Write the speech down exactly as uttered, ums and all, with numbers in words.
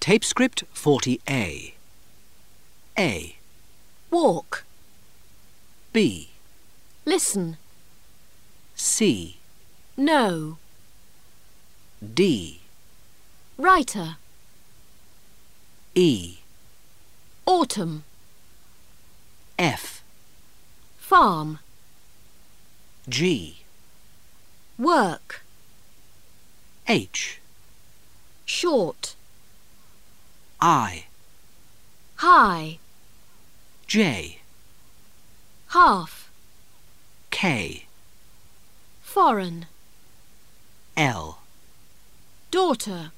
Tape script forty A. A. Walk. B. Listen. C. Know. D. Writer. E. Autumn. F. Farm. G. Work. H. Short. I. High. J. Half. K. Foreign. L. Daughter.